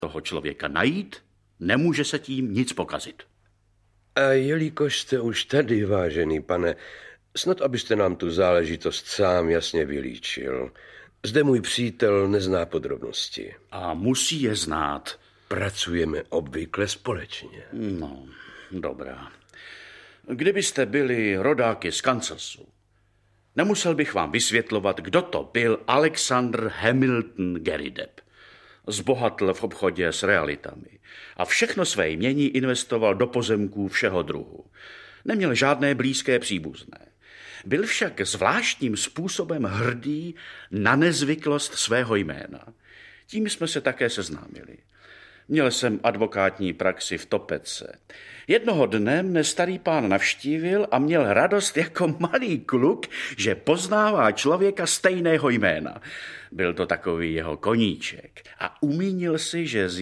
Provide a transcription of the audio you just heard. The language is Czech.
toho člověka najít, nemůže se tím nic pokazit. A jelikož jste už tady, vážený pane, snad abyste nám tu záležitost sám jasně vylíčil. Zde můj přítel nezná podrobnosti. A musí je znát. Pracujeme obvykle společně. No, dobrá. Kdybyste byli rodáky z Kansasu, nemusel bych vám vysvětlovat, kdo to byl Alexander Hamilton Garrydeb. Zbohatl v obchodě s realitami a všechno své jmění investoval do pozemků všeho druhu. Neměl žádné blízké příbuzné. Byl však zvláštním způsobem hrdý na nezvyklost svého jména. Tím jsme se také seznámili. Měl jsem advokátní praxi v Topece. Jednoho dne mne starý pán navštívil a měl radost jako malý kluk, že poznává člověka stejného jména. Byl to takový jeho koníček a umínil si, že z